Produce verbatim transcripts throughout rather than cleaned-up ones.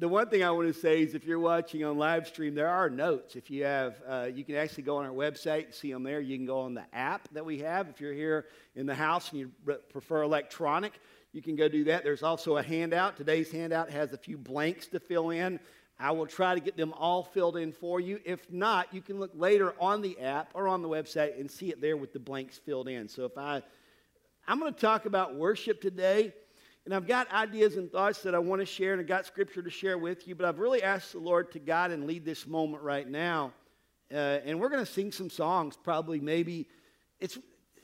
the one thing I want to say is if you're watching on live stream, there are notes. If you have, uh, you can actually go on our website and see them there. You can go on the app that we have. If you're here in the house and you prefer electronic, you can go do that. There's also a handout. Today's handout has a few blanks to fill in. I will try to get them all filled in for you. If not, you can look later on the app or on the website and see it there with the blanks filled in. So if I, I'm going to talk about worship today, and I've got ideas and thoughts that I want to share, and I've got scripture to share with you, but I've really asked the Lord to guide and lead this moment right now. Uh, and we're going to sing some songs, probably, maybe. It's.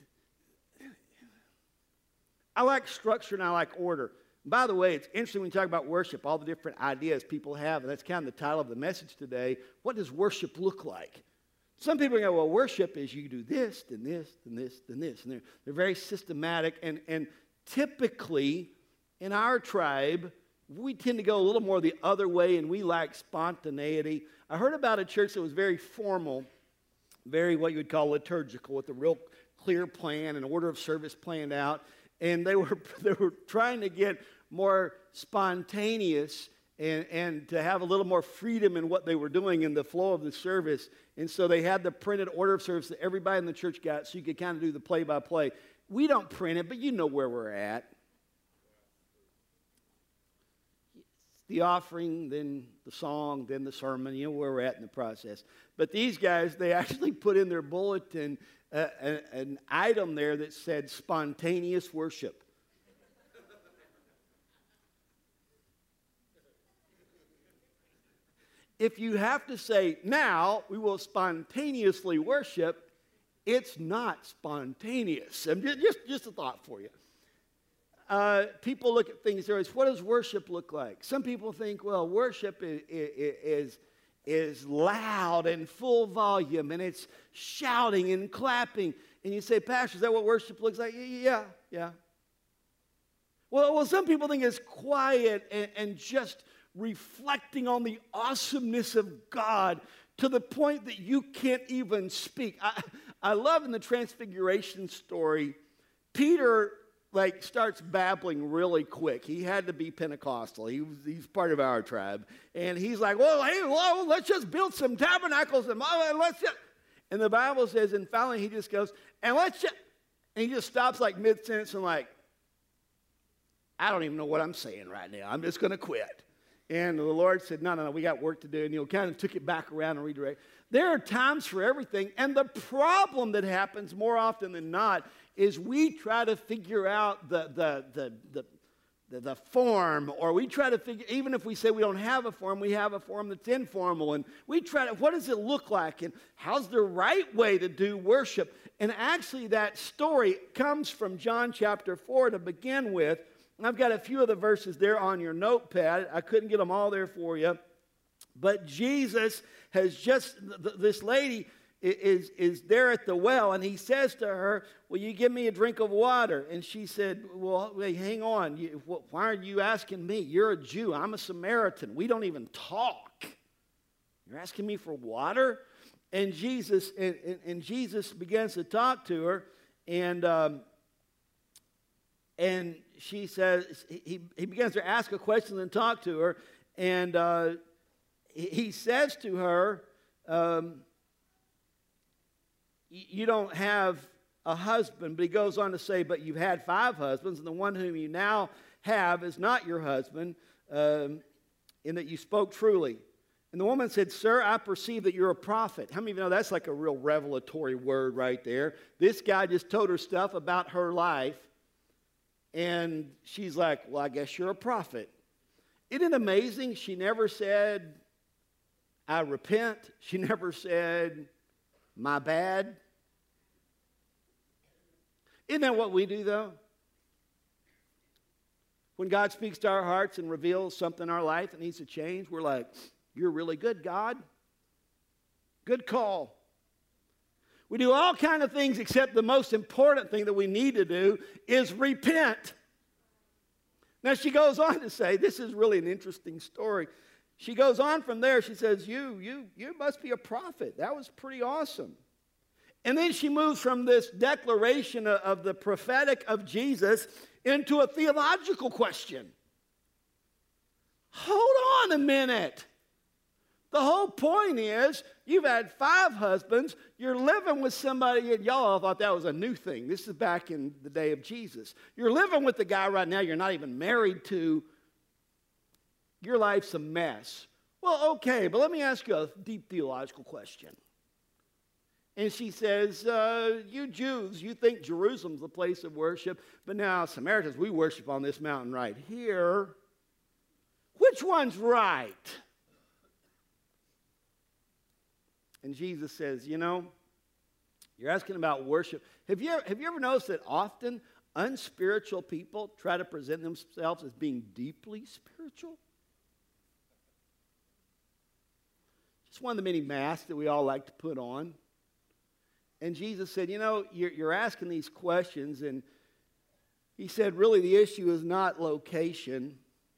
I like structure and I like order. By the way, it's interesting when you talk about worship, all the different ideas people have, and that's kind of the title of the message today. What does worship look like? Some people go, well, worship is you do this, then this, then this, then this. And they're, they're very systematic, and, and typically in our tribe, we tend to go a little more the other way, and we like spontaneity. I heard about a church that was very formal, very what you would call liturgical, with a real clear plan and order of service planned out. And they were they were trying to get more spontaneous and, and to have a little more freedom in what they were doing in the flow of the service. And so they had the printed order of service that everybody in the church got, so you could kind of do the play-by-play. We don't print it, but you know where we're at. It's the offering, then the song, then the sermon. You know where we're at in the process. But these guys, they actually put in their bulletin Uh, a, an item there that said spontaneous worship. If you have to say, now we will spontaneously worship, it's not spontaneous. And just, just a thought for you. Uh, people look at things, there is, what does worship look like? Some people think, well, worship is, is is loud and full volume, and it's shouting and clapping. And you say, Pastor, is that what worship looks like? Yeah, yeah. Well, well some people think it's quiet and, and just reflecting on the awesomeness of God to the point that you can't even speak. I, I love in the Transfiguration story, Peter like starts babbling really quick. He had to be Pentecostal. He was, he's part of our tribe. And he's like, well, hey, well, let's just build some tabernacles and let's just. And the Bible says, and finally he just goes, and let's just, and he just stops like mid-sentence and like, I don't even know what I'm saying right now. I'm just going to quit. And the Lord said, no, no, no, we got work to do. And he kind of took it back around and redirected. There are times for everything. And the problem that happens more often than not is we try to figure out the, the, the, the, the, the form, or we try to figure, even if we say we don't have a form, we have a form that's informal. And we try to, what does it look like? And how's the right way to do worship? And actually that story comes from John chapter four to begin with. I've got a few of the verses there on your notepad. I couldn't get them all there for you. But Jesus has just, th- this lady is, is there at the well, and he says to her, will you give me a drink of water? And she said, well, wait, hang on. You, wh- why are you asking me? You're a Jew. I'm a Samaritan. We don't even talk. You're asking me for water? And Jesus, and, and, and Jesus begins to talk to her, and um, and she says, he, he begins to ask a question and talk to her, and uh, he, he says to her, um, you don't have a husband, but he goes on to say, but you've had five husbands, and the one whom you now have is not your husband, um, in that you spoke truly. And the woman said, sir, I perceive that you're a prophet. How many of you know that's like a real revelatory word right there? This guy just told her stuff about her life. And she's like, well, I guess you're a prophet. Isn't it amazing? She never said, I repent. She never said, my bad. Isn't that what we do, though? When God speaks to our hearts and reveals something in our life that needs to change, we're like, you're really good, God. Good call. We do all kinds of things, except the most important thing that we need to do is repent. Now, she goes on to say, this is really an interesting story. She goes on from there. She says, you, you, you must be a prophet. That was pretty awesome. And then she moves from this declaration of, of the prophetic of Jesus into a theological question. Hold on a minute. The whole point is you've had five husbands. You're living with somebody, and y'all all thought that was a new thing. This is back in the day of Jesus. You're living with the guy right now you're not even married to. Your life's a mess. Well, okay, but let me ask you a deep theological question. And she says, uh, you Jews, you think Jerusalem's the place of worship, but now Samaritans, we worship on this mountain right here. Which one's right? And Jesus says, you know, you're asking about worship. Have you ever, have you ever noticed that often unspiritual people try to present themselves as being deeply spiritual? Just one of the many masks that we all like to put on. And Jesus said, you know, you're, you're asking these questions, and he said, really, the issue is not location.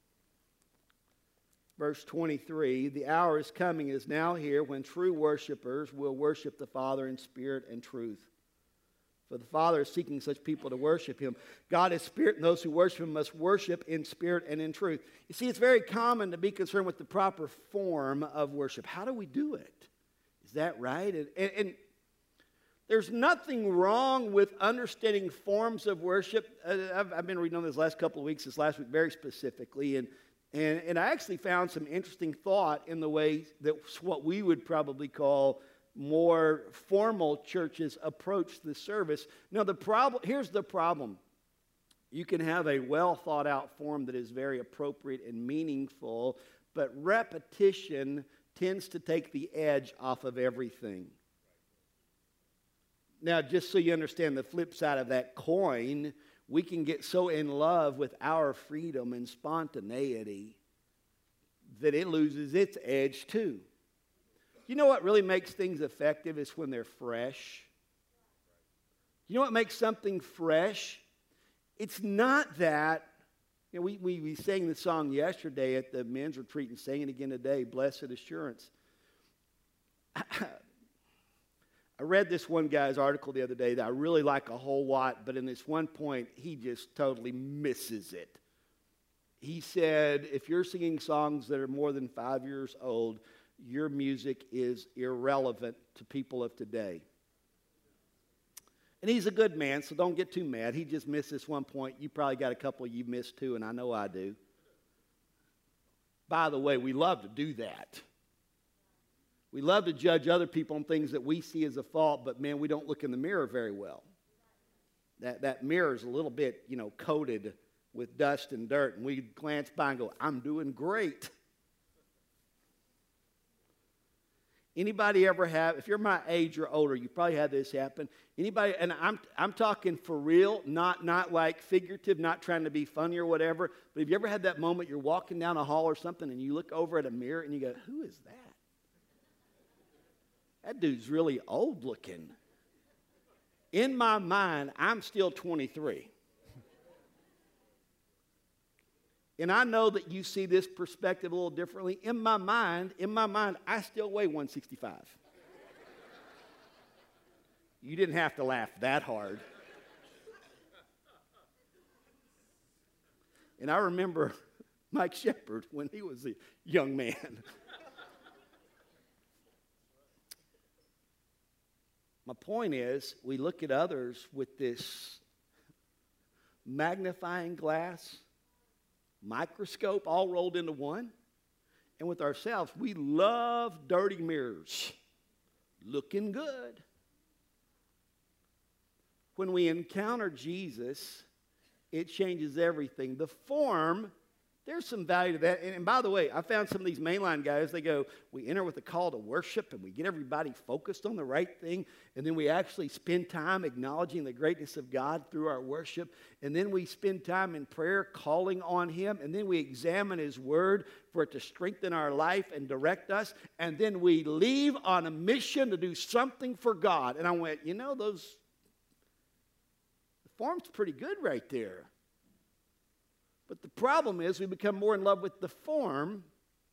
Verse twenty-three, the hour is coming, is now here, when true worshipers will worship the Father in spirit and truth. For the Father is seeking such people to worship him. God is spirit, and those who worship him must worship in spirit and in truth. You see, it's very common to be concerned with the proper form of worship. How do we do it? Is that right? And, and, and there's nothing wrong with understanding forms of worship. Uh, I've, I've been reading on this last couple of weeks, this last week very specifically, and And, and I actually found some interesting thought in the way that what we would probably call more formal churches approach the service. Now, the problem, here's the problem. You can have a well thought out form that is very appropriate and meaningful, but repetition tends to take the edge off of everything. Now, just so you understand the flip side of that coin, we can get so in love with our freedom and spontaneity that it loses its edge too. You know what really makes things effective is when they're fresh. You know what makes something fresh? It's not that, you know, we, we, we sang the song yesterday at the men's retreat and sang it again today, Blessed Assurance. I read this one guy's article the other day that I really like a whole lot, but in this one point, he just totally misses it. He said, if you're singing songs that are more than five years old, your music is irrelevant to people of today. And he's a good man, so don't get too mad. He just missed this one point. You probably got a couple you missed too, and I know I do. By the way, we love to do that. We love to judge other people on things that we see as a fault, but man, we don't look in the mirror very well. That, that mirror is a little bit, you know, coated with dust and dirt, and we glance by and go, I'm doing great. Anybody ever have, if you're my age or older, you probably had this happen. Anybody, and I'm, I'm talking for real, not, not like figurative, not trying to be funny or whatever, but have you ever had that moment you're walking down a hall or something and you look over at a mirror and you go, who is that? That dude's really old looking. In my mind, I'm still twenty-three. And I know that you see this perspective a little differently. In my mind, in my mind, I still weigh one sixty-five. You didn't have to laugh that hard. And I remember Mike Shepard when he was a young man. My point is, we look at others with this magnifying glass, microscope, all rolled into one. And with ourselves, we love dirty mirrors, looking good. When we encounter Jesus, it changes everything. The form, there's some value to that. And, and by the way, I found some of these mainline guys, they go, we enter with a call to worship and we get everybody focused on the right thing. And then we actually spend time acknowledging the greatness of God through our worship. And then we spend time in prayer calling on him. And then we examine his word for it to strengthen our life and direct us. And then we leave on a mission to do something for God. And I went, you know, those, the form's pretty good right there. But the problem is we become more in love with the form.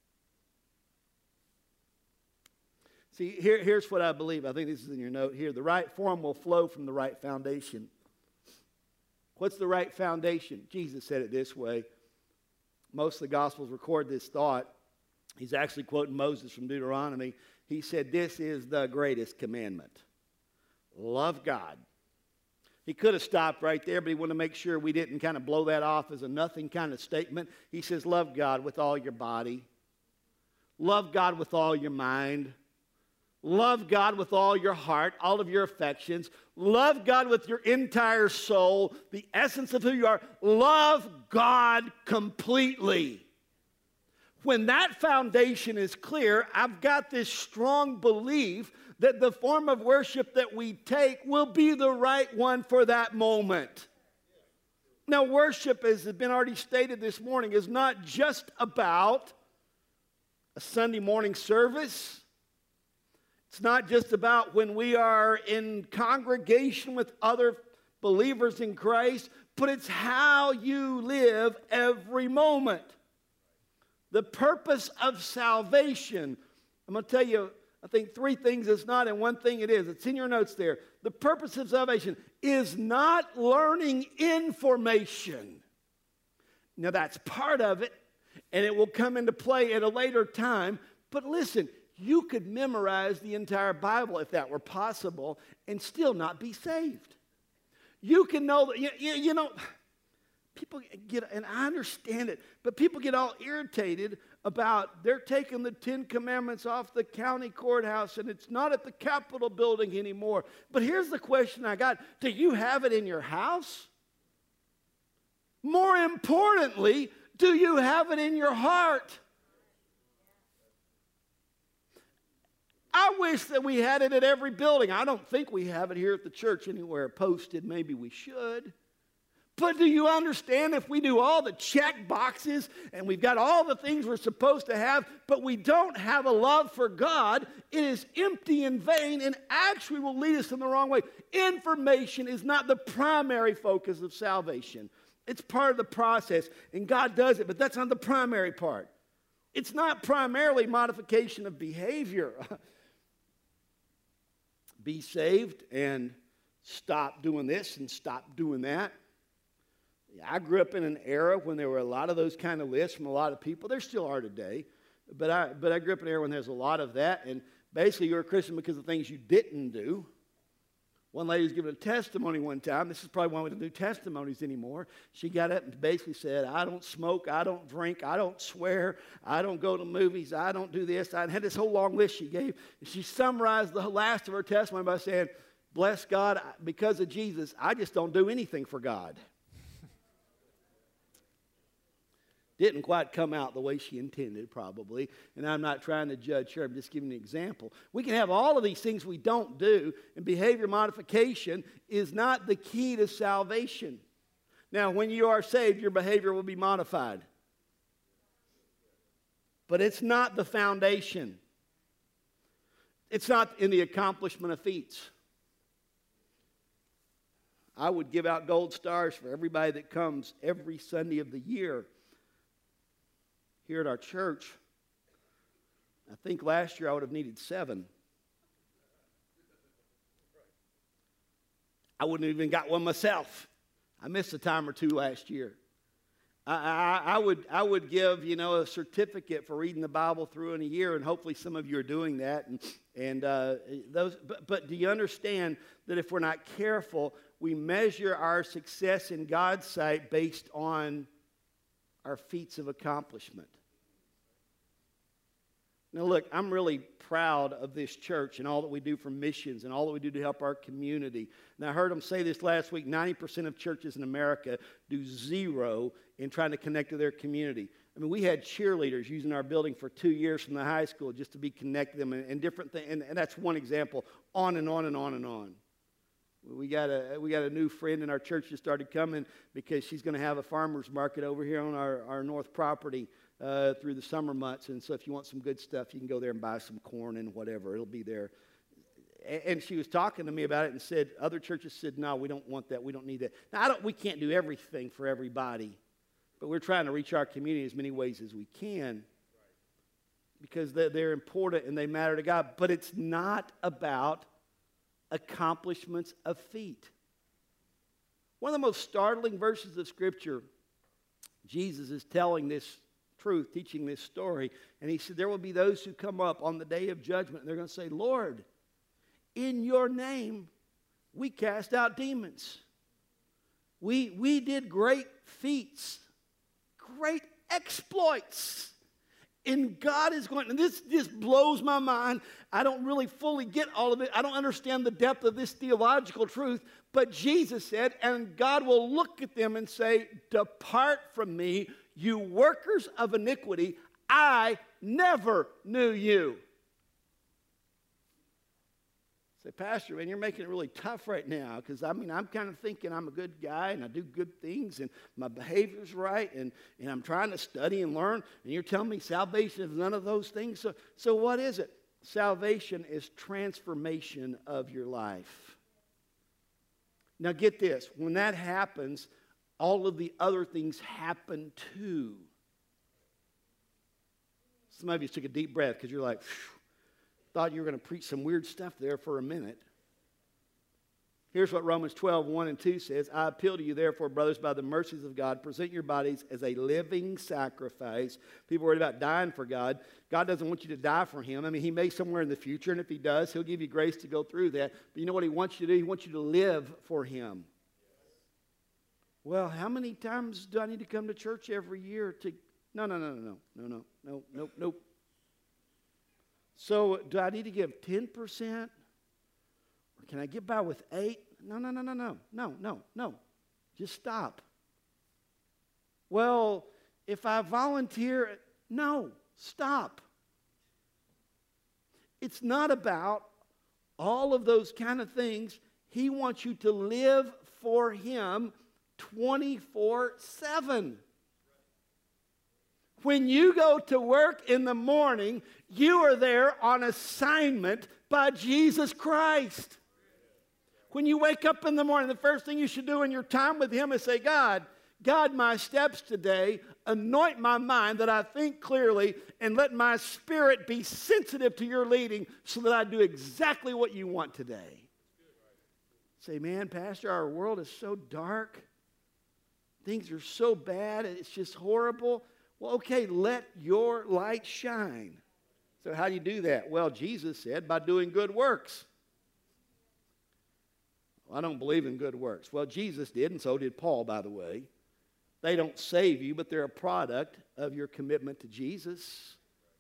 See, here, here's what I believe. I think this is in your note here. The right form will flow from the right foundation. What's the right foundation? Jesus said it this way. most of the Gospels record this thought. He's actually quoting Moses from Deuteronomy. He said, this is the greatest commandment. Love God. He could have stopped right there, but he wanted to make sure we didn't kind of blow that off as a nothing kind of statement. He says, love God with all your body. Love God with all your mind. Love God with all your heart, all of your affections. Love God with your entire soul, the essence of who you are. Love God completely. When that foundation is clear, I've got this strong belief that the form of worship that we take will be the right one for that moment. Now, worship, as has been already stated this morning, is not just about a Sunday morning service. It's not just about when we are in congregation with other believers in Christ, but it's how you live every moment. The purpose of salvation, I'm going to tell you, I think three things it's not and one thing it is. It's in your notes there. The purpose of salvation is not learning information. Now that's part of it, and it will come into play at a later time. But listen, you could memorize the entire Bible if that were possible and still not be saved. You can know that, you, you, you know, people get, and I understand it, but people get all irritated about they're taking the Ten Commandments off the county courthouse and it's not at the Capitol building anymore. But here's the question I got. Do you have it in your house? More importantly, do you have it in your heart? I wish that we had it at every building. I don't think we have it here at the church anywhere posted. Maybe we should. But do you understand if we do all the check boxes and we've got all the things we're supposed to have, but we don't have a love for God, it is empty and vain and actually will lead us in the wrong way. Information is not the primary focus of salvation. It's part of the process, and God does it, but that's not the primary part. It's not primarily modification of behavior. Be saved and stop doing this and stop doing that. I grew up in an era when there were a lot of those kind of lists from a lot of people. There still are today. But I, but I grew up in an era when there's a lot of that. And basically you're a Christian because of things you didn't do. One lady was giving a testimony one time. This is probably why we don't do testimonies anymore. She got up and basically said, I don't smoke, I don't drink, I don't swear, I don't go to movies, I don't do this. I had this whole long list she gave. She summarized the last of her testimony by saying, bless God, because of Jesus, I just don't do anything for God. Didn't quite come out the way she intended, probably. And I'm not trying to judge her. I'm just giving an example. We can have all of these things we don't do, and behavior modification is not the key to salvation. Now, when you are saved, your behavior will be modified. But it's not the foundation. It's not in the accomplishment of feats. I would give out gold stars for everybody that comes every Sunday of the year here at our church. I think last year I would have needed seven. I wouldn't have even got one myself. I missed a time or two last year. I, I, I would I would give, you know, a certificate for reading the Bible through in a year, and hopefully some of you are doing that. And and uh, those. But, but do you understand that if we're not careful, we measure our success in God's sight based on our feats of accomplishment? Now look, I'm really proud of this church and all that we do for missions and all that we do to help our community. And I heard them say this last week, ninety percent of churches in America do zero in trying to connect to their community. I mean, we had cheerleaders using our building for two years from the high school just to be connected to them and, and different things. And, and that's one example, on and on and on and on. We got a we got a new friend in our church that started coming because she's going to have a farmer's market over here on our, our north property uh, through the summer months. And so if you want some good stuff, you can go there and buy some corn and whatever. It'll be there. And, and she was talking to me about it and said, other churches said, no, we don't want that. We don't need that. Now, I don't, we can't do everything for everybody. But we're trying to reach our community as many ways as we can because they're, they're important and they matter to God. But it's not about accomplishments of feet. One of the most startling verses of Scripture, Jesus is telling this truth, teaching this story, and he said there will be those who come up on the day of judgment, and they're going to say, Lord, in your name we cast out demons. We, we did great feats, great exploits. And God is going, and this just blows my mind. I don't really fully get all of it. I don't understand the depth of this theological truth. But Jesus said, and God will look at them and say, depart from me, you workers of iniquity. I never knew you. Say, Pastor, man, you're making it really tough right now, because, I mean, I'm kind of thinking I'm a good guy, and I do good things, and my behavior's right, and, and I'm trying to study and learn, and you're telling me salvation is none of those things? So, so what is it? Salvation is transformation of your life. Now, get this. When that happens, all of the other things happen too. Some of you took a deep breath because you're like, phew. Thought you were going to preach some weird stuff there for a minute. Here's what Romans twelve, one and two says. I appeal to you, therefore, brothers, by the mercies of God, present your bodies as a living sacrifice. People worried about dying for God. God doesn't want you to die for him. I mean, he may somewhere in the future, and if he does, he'll give you grace to go through that. But you know what he wants you to do? He wants you to live for him. Well, how many times do I need to come to church every year to... No, no, no, no, no, no, no, no, no, no. So do I need to give ten percent? Or can I get by with eight? No, no, no, no, no, no, no, no. Just stop. Well, if I volunteer, no, stop. It's not about all of those kind of things. He wants you to live for him twenty-four seven. When you go to work in the morning, you are there on assignment by Jesus Christ. When you wake up in the morning, the first thing you should do in your time with him is say, God, guide my steps today, anoint my mind that I think clearly, and let my spirit be sensitive to your leading so that I do exactly what you want today. Say, man, Pastor, our world is so dark. Things are so bad. It's just horrible. Well, okay, let your light shine. So how do you do that? Well, Jesus said, by doing good works. Well, I don't believe in good works. Well, Jesus did, and so did Paul, by the way. They don't save you, but they're a product of your commitment to Jesus.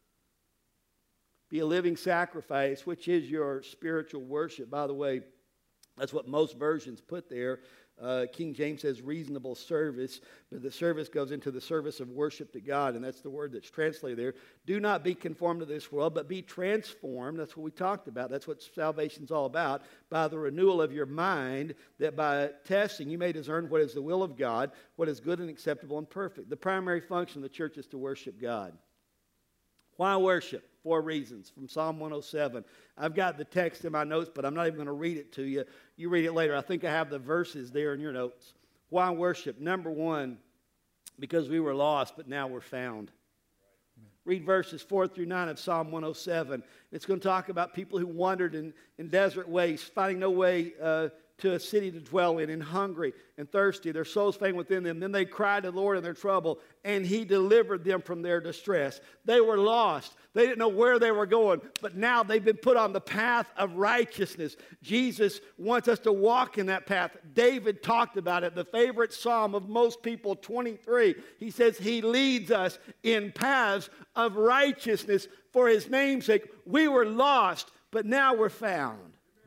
Be a living sacrifice, which is your spiritual worship. By the way, that's what most versions put there. Uh, King James says reasonable service, but the service goes into the service of worship to God, and that's the word that's translated there. Do not be conformed to this world, but be transformed. That's what we talked about. That's what salvation's all about. By the renewal of your mind, that by testing you may discern what is the will of God, what is good and acceptable and perfect. The primary function of the church is to worship God. Why worship? Four reasons from Psalm one oh seven. I've got the text in my notes, but I'm not even going to read it to you. You read it later. I think I have the verses there in your notes. Why worship? Number one, because we were lost, but now we're found. Amen. Read verses four through nine of Psalm one oh seven. It's going to talk about people who wandered in, in desert wastes, finding no way uh, to a city to dwell in, and hungry and thirsty, their souls faint within them. Then they cried to the Lord in their trouble, and he delivered them from their distress. They were lost. They didn't know where they were going, but now they've been put on the path of righteousness. Jesus wants us to walk in that path. David talked about it, the favorite psalm of most people, twenty-three. He says he leads us in paths of righteousness for his name's sake. We were lost, but now we're found.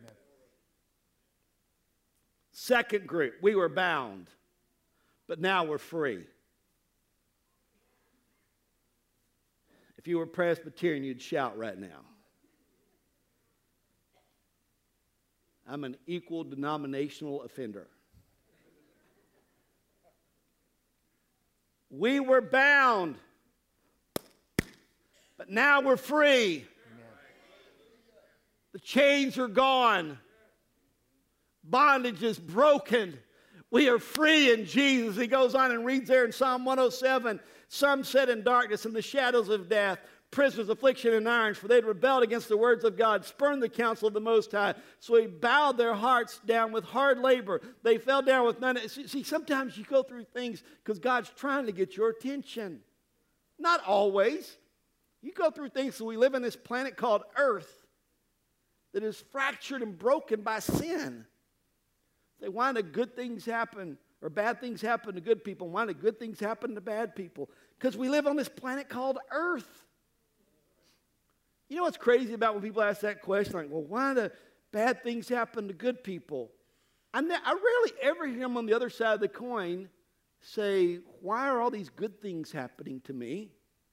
Second group, we were bound, but now we're free. If you were Presbyterian, you'd shout right now. I'm an equal denominational offender. We were bound, but now we're free. Amen. The chains are gone. Bondage is broken. We are free in Jesus. He goes on and reads there in Psalm one oh seven, some sat in darkness and the shadows of death, prisoners, affliction, and irons, for they had rebelled against the words of God, spurned the counsel of the Most High. So he bowed their hearts down with hard labor. They fell down with none. See, sometimes you go through things because God's trying to get your attention. Not always. You go through things, so we live in this planet called Earth that is fractured and broken by sin. Say, why do good things happen or bad things happen to good people? Why do good things happen to bad people? Because we live on this planet called Earth. You know what's crazy about when people ask that question? Like, well, why do bad things happen to good people? I, ne- I rarely ever hear them on the other side of the coin say, why are all these good things happening to me?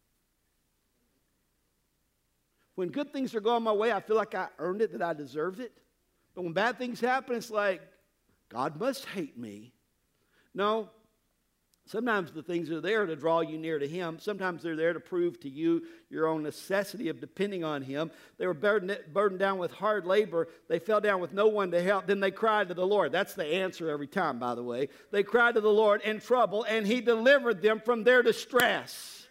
When good things are going my way, I feel like I earned it, that I deserved it. But when bad things happen, it's like, God must hate me. No, sometimes the things are there to draw you near to Him. Sometimes they're there to prove to you your own necessity of depending on Him. They were burdened, burdened down with hard labor. They fell down with no one to help. Then they cried to the Lord. That's the answer every time, by the way. They cried to the Lord in trouble, and He delivered them from their distress.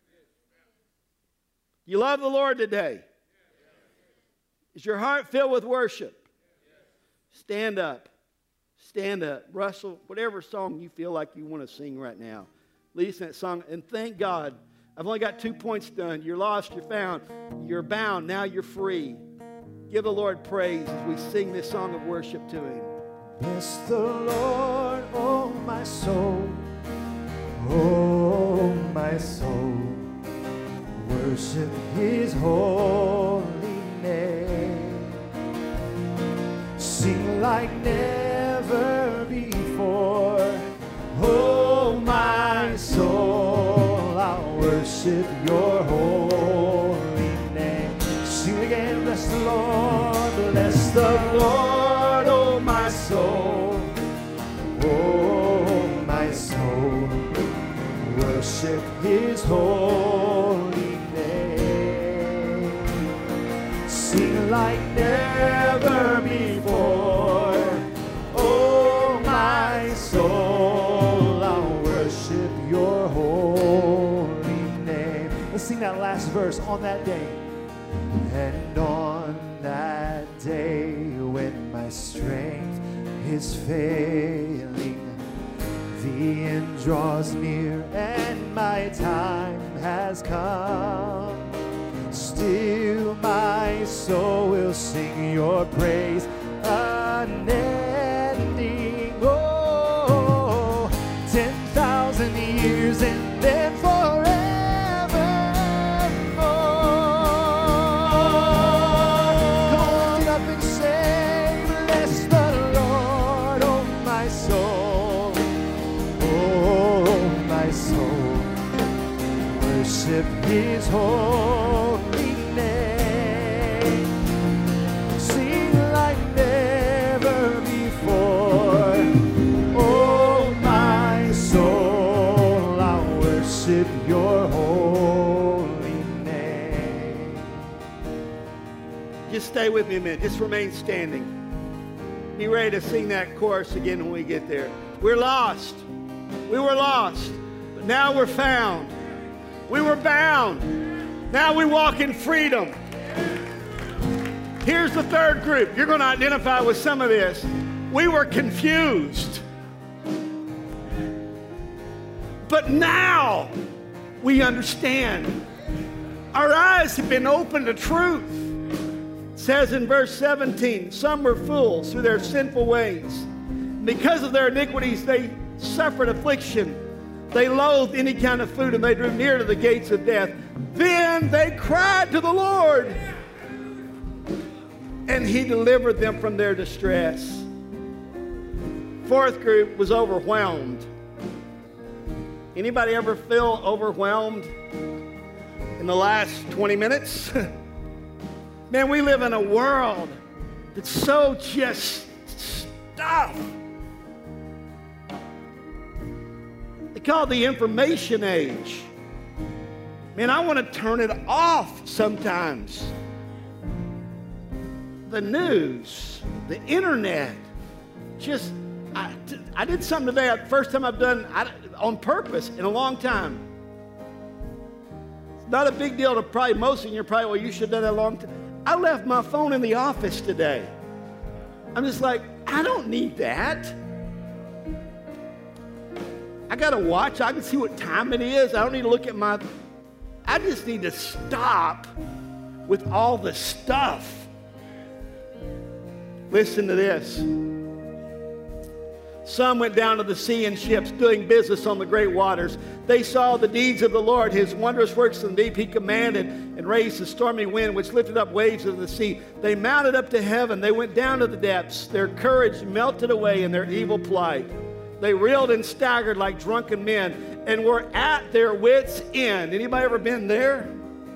You love the Lord today? Is your heart filled with worship? Stand up. Stand up. Russell, whatever song you feel like you want to sing right now, lead us in that song. And thank God. I've only got two points done. You're lost, you're found. You're bound, now you're free. Give the Lord praise as we sing this song of worship to Him. Bless the Lord, oh my soul. Oh my soul. Worship His holy name. Sing like never before. Oh my soul, I'll worship your holy name. Sing again, bless the Lord, bless the Lord, oh my soul. Oh my soul, worship His holy name. Sing like never before. Oh my soul, I'll worship your holy name. Let's sing that last verse. On that day, and on that day when my strength is failing, the end draws near and my time has come. Still my soul will sing your praise unending. Oh, ten thousand years and then forevermore. Come on, get up and say, bless the Lord, oh my soul. Oh, my soul, worship His holy name. Sing like never before. Oh, my soul, I'll worship your holy name. Just stay with me a minute. Just remain standing. Be ready to sing that chorus again when we get there. We're lost. We were lost, but now we're found. We were bound. Now we walk in freedom. Here's the third group. You're going to identify with some of this. We were confused. But now we understand. Our eyes have been opened to truth. It says in verse seventeen, some were fools through their sinful ways. Because of their iniquities, they suffered affliction. They loathed any kind of food, and they drew near to the gates of death. Then they cried to the Lord, and He delivered them from their distress. Fourth group was overwhelmed. Anybody ever feel overwhelmed in the last twenty minutes? Man, we live in a world that's so just stuff. They call it the information age. Man, I want to turn it off sometimes. The news, the internet, just, I, I did something today, the first time I've done I, on purpose in a long time. It's not a big deal to probably most of you. You're probably, well, you should have done that a long time. I left my phone in the office today. I'm just like, I don't need that. I got to watch. I can see what time it is. I don't need to look at my... I just need to stop with all the stuff. Listen to this. Some went down to the sea in ships, doing business on the great waters. They saw the deeds of the Lord, his wondrous works in the deep. He commanded and raised the stormy wind, which lifted up waves of the sea. They mounted up to heaven. They went down to the depths. Their courage melted away in their evil plight. They reeled and staggered like drunken men and were at their wits' end. Anybody ever been there?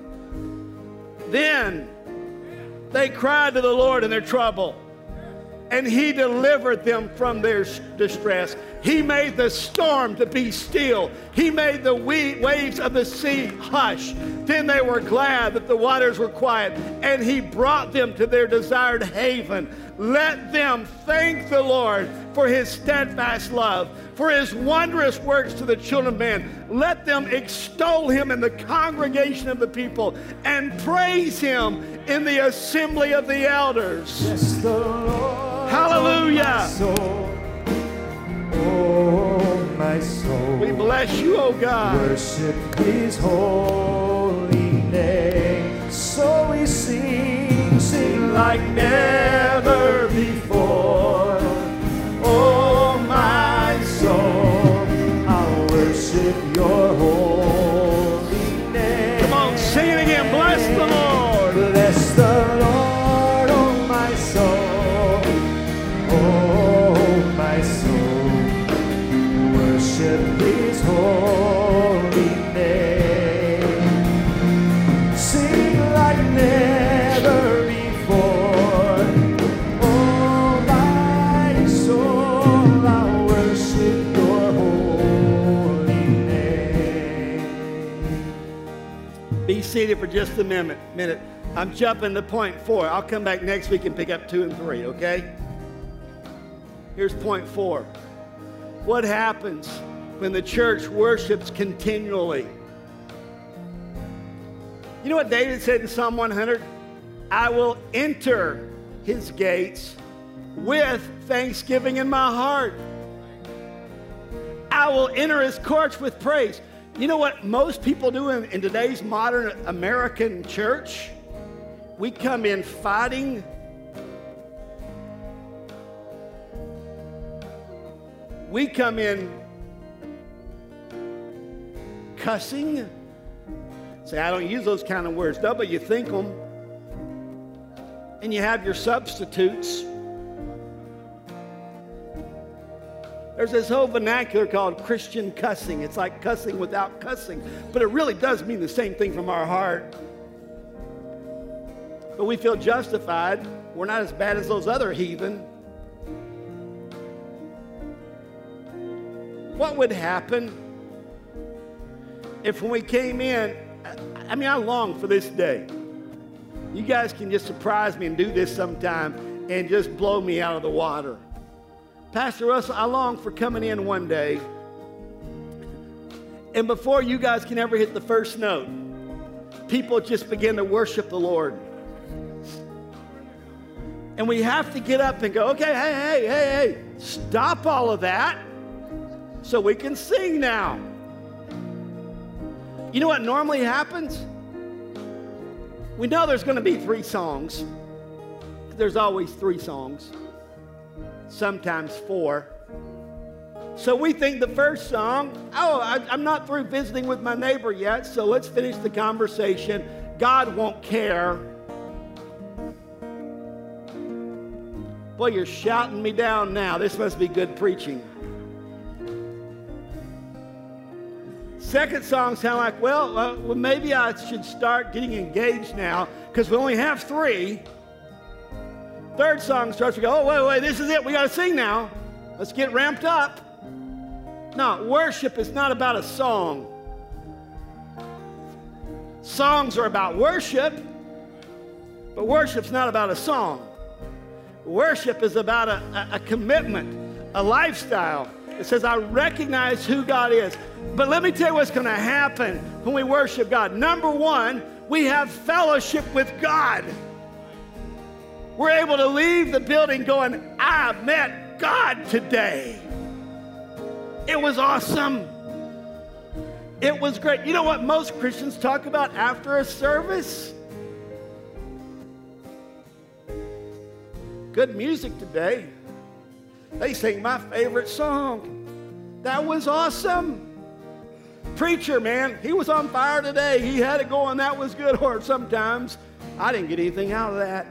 Then they cried to the Lord in their trouble, and he delivered them from their distress. He made the storm to be still. He made the waves of the sea hush. Then they were glad that the waters were quiet, and he brought them to their desired haven. Let them thank the Lord for his steadfast love, for his wondrous works to the children of man. Let them extol him in the congregation of the people and praise him in the assembly of the elders. Bless the Lord, hallelujah. Oh, my soul. Oh, my soul. We bless you, oh God. Worship his holy name. So we sing, sing like never before. Oh, my soul, I'll worship your holy name. Come on, sing it again. Bless the Lord. Bless the Lord, oh, my soul. Oh, my soul, worship his holy name. Sing like never before. Oh, my soul, I'll worship your holy name. Be seated for just a minute. minute. I'm jumping to point four. I'll come back next week and pick up two and three, okay? Here's point four. What happens when the church worships continually? You know what David said in Psalm one hundred? I will enter his gates with thanksgiving in my heart. I will enter his courts with praise. You know what most people do in, in today's modern American church? We come in fighting. We come in cussing. Say, I don't use those kind of words. No, but you think them. And you have your substitutes. There's this whole vernacular called Christian cussing. It's like cussing without cussing. But it really does mean the same thing from our heart. But we feel justified. We're not as bad as those other heathen. What would happen if when we came in, I mean, I long for this day. You guys can just surprise me and do this sometime and just blow me out of the water. Pastor Russell, I long for coming in one day, and before you guys can ever hit the first note, people just begin to worship the Lord. And we have to get up and go, okay, hey, hey, hey, hey, stop all of that so we can sing now. You know what normally happens? We know there's going to be three songs. There's always three songs, sometimes four. So we think the first song, oh, I, I'm not through visiting with my neighbor yet, so let's finish the conversation. God won't care. Boy, you're shouting me down now. This must be good preaching. Second song sound like, well, uh, well, maybe I should start getting engaged now because we only have three. Third song starts to go, oh, wait, wait, this is it. We got to sing now. Let's get ramped up. No, worship is not about a song. Songs are about worship, but worship's not about a song. Worship is about a, a, a commitment, a lifestyle. It says, I recognize who God is. But let me tell you what's going to happen when we worship God. Number one, we have fellowship with God. We're able to leave the building going, I met God today. It was awesome. It was great. You know what most Christians talk about after a service? Good music today. They sing my favorite song. That was awesome. Preacher, man, he was on fire today. He had it going. That was good. Or sometimes I didn't get anything out of that.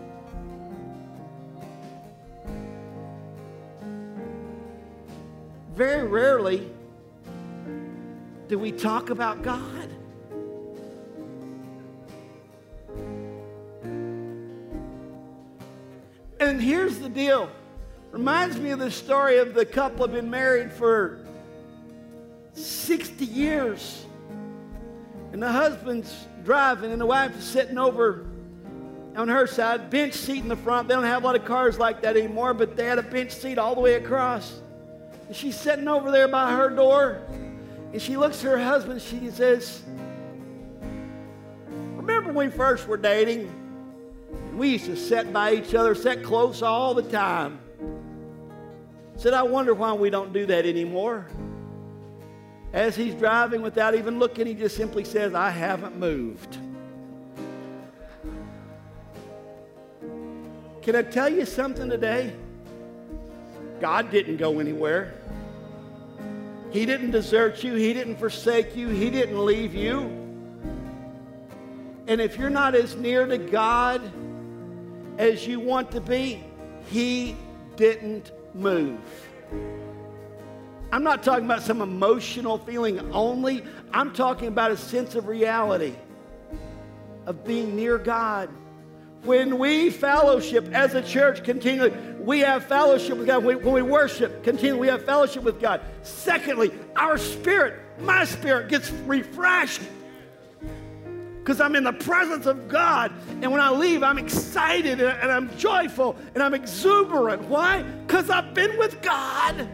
Very rarely do we talk about God. And here's the deal. Reminds me of the story of the couple who have been married for sixty years. And the husband's driving and the wife is sitting over on her side, bench seat in the front. They don't have a lot of cars like that anymore, but they had a bench seat all the way across. And she's sitting over there by her door. And she looks at her husband. She says, remember when we first were dating? We used to sit by each other, sit close all the time. Said, I wonder why we don't do that anymore. As he's driving without even looking, he just simply says, I haven't moved. Can I tell you something today? God didn't go anywhere. He didn't desert you. He didn't forsake you. He didn't leave you. And if you're not as near to God as you want to be, He didn't move. I'm not talking about some emotional feeling only. I'm talking about a sense of reality of being near God. When we fellowship as a church continually, we have fellowship with God. When we worship continually, we have fellowship with God. Secondly, our spirit, my spirit, gets refreshed because I'm in the presence of God. And when I leave, I'm excited and I'm joyful and I'm exuberant. Why? Because I've been with God.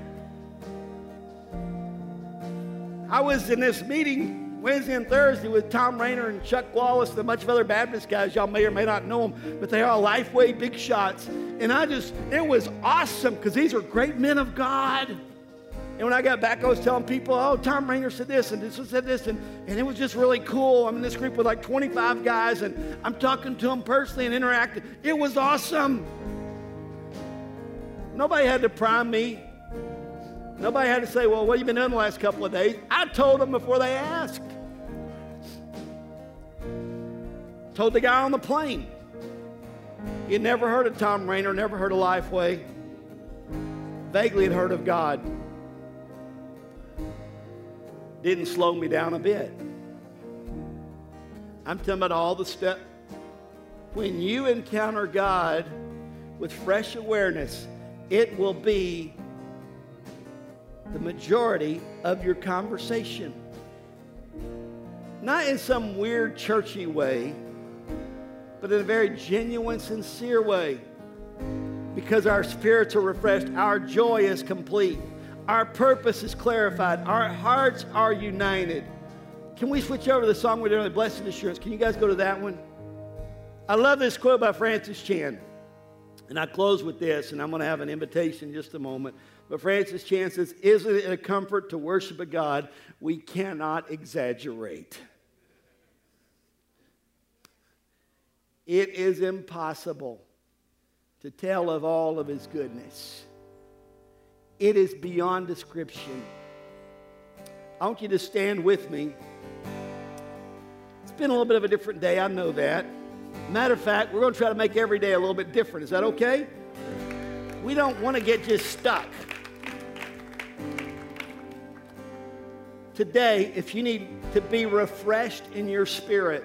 I was in this meeting Wednesday and Thursday with Tom Rayner and Chuck Wallace and a bunch of other Baptist guys. Y'all may or may not know them, but they are Lifeway big shots. And I just, it was awesome because these are great men of God. And when I got back, I was telling people, oh, Tom Rayner said this and this one said this. And, and it was just really cool. I'm in this group with like twenty-five guys, and I'm talking to them personally and interacting. It was awesome. Nobody had to prime me. Nobody had to say, well, what have you been doing the last couple of days? I told them before they asked. Told the guy on the plane. He had never heard of Tom Rayner, never heard of Lifeway. Vaguely had heard of God. Didn't slow me down a bit. I'm talking about all the stuff. When you encounter God with fresh awareness, it will be the majority of your conversation. Not in some weird churchy way, but in a very genuine, sincere way. Because our spirits are refreshed, our joy is complete, our purpose is clarified, our hearts are united. Can we switch over to the song we're doing, Blessed Assurance? Can you guys go to that one? I love this quote by Francis Chan. And I close with this, and I'm going to have an invitation in just a moment. But Francis Chan says, isn't it a comfort to worship a God we cannot exaggerate? It is impossible to tell of all of His goodness. It is beyond description. I want you to stand with me. It's been a little bit of a different day, I know that. Matter of fact, we're going to try to make every day a little bit different. Is that okay? We don't want to get just stuck. Today, if you need to be refreshed in your spirit,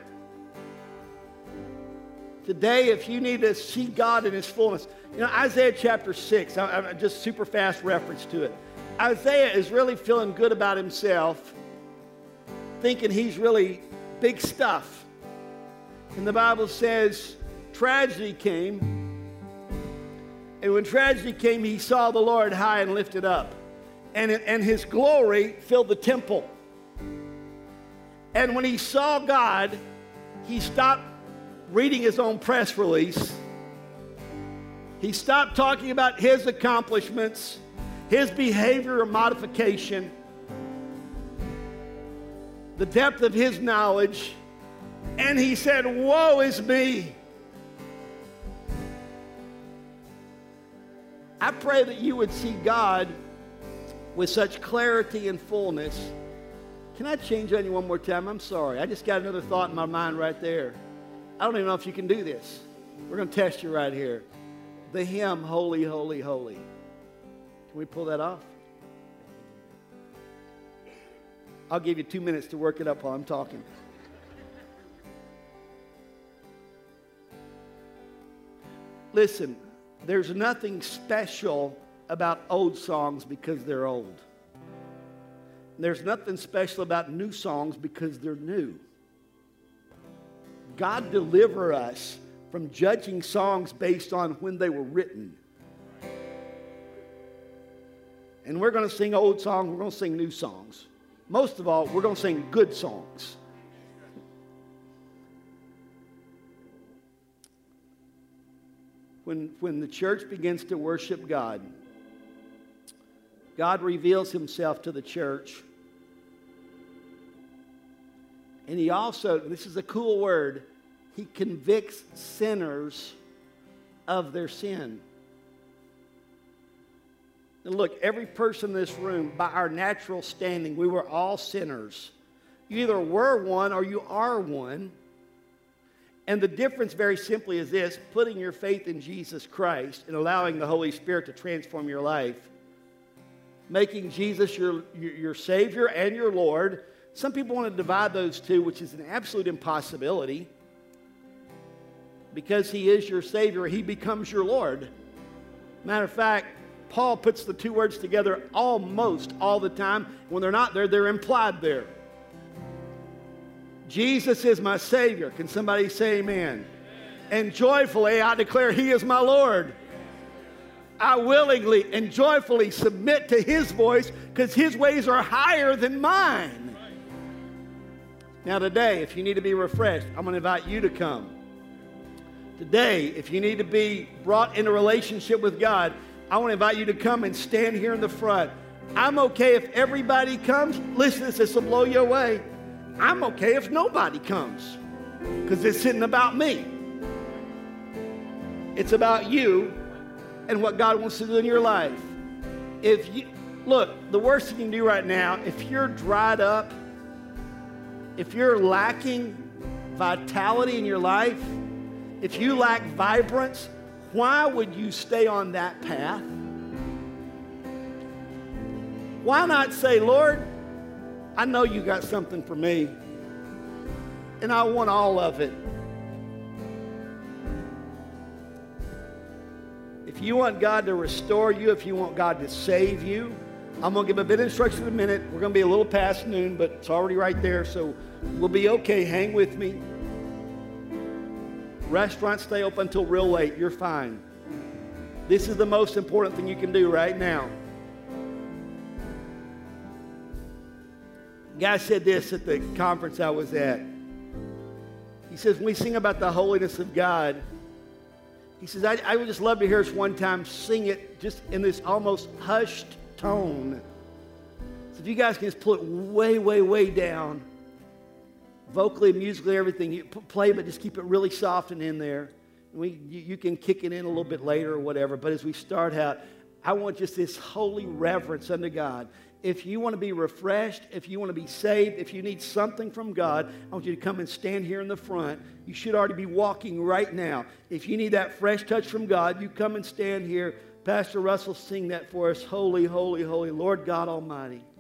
today, if you need to see God in His fullness, you know, Isaiah chapter six, I, I just super fast reference to it. Isaiah is really feeling good about himself, thinking he's really big stuff. And the Bible says tragedy came. And when tragedy came, he saw the Lord high and lifted up. and, and his glory filled the temple. And when he saw God, he stopped reading his own press release. He stopped talking about his accomplishments, his behavior modification, the depth of his knowledge, and he said, "Woe is me." I pray that you would see God with such clarity and fullness. Can I change on you one more time? I'm sorry. I just got another thought in my mind right there. I don't even know if you can do this. We're going to test you right here. The hymn, Holy, Holy, Holy. Can we pull that off? I'll give you two minutes to work it up while I'm talking. Listen, there's nothing special about old songs because they're old. There's nothing special about new songs because they're new. God deliver us from judging songs based on when they were written. And we're going to sing old songs, we're going to sing new songs. Most of all, we're going to sing good songs. When, when the church begins to worship God, God reveals himself to the church. And he also, this is a cool word, he convicts sinners of their sin. And look, every person in this room, by our natural standing, we were all sinners. You either were one or you are one. And the difference very simply is this: putting your faith in Jesus Christ and allowing the Holy Spirit to transform your life. Making Jesus your, your, your Savior and your Lord. Some people want to divide those two, which is an absolute impossibility. Because he is your Savior, he becomes your Lord. Matter of fact, Paul puts the two words together almost all the time. When they're not there, they're implied there. Jesus is my Savior. Can somebody say amen? And joyfully I declare he is my Lord. I willingly and joyfully submit to his voice because his ways are higher than mine. Now today, if you need to be refreshed, I'm going to invite you to come. Today, if you need to be brought into relationship with God, I want to invite you to come and stand here in the front. I'm okay if everybody comes. Listen, this will blow you away. I'm okay if nobody comes because it's isn't about me. It's about you and what God wants to do in your life. If you look, the worst thing you can do right now, if you're dried up, if you're lacking vitality in your life, if you lack vibrance, why would you stay on that path? Why not say, Lord, I know you got something for me, and I want all of it. If you want God to restore you, if you want God to save you, I'm going to give a bit of instruction in a minute. We're going to be a little past noon, but it's already right there, so we'll be okay. Hang with me. Restaurants stay open until real late. You're fine. This is the most important thing you can do right now. A guy said this at the conference I was at. He says, when we sing about the holiness of God, he says, I, I would just love to hear us one time sing it just in this almost hushed tone. So if you guys can just pull it way, way, way down, vocally, musically, everything, you play, but just keep it really soft and in there. We, you, you can kick it in a little bit later or whatever, but as we start out, I want just this holy reverence unto God. If you want to be refreshed, if you want to be saved, if you need something from God, I want you to come and stand here in the front. You should already be walking right now. If you need that fresh touch from God, you come and stand here. Pastor Russell, sing that for us. Holy, holy, holy, Lord God Almighty.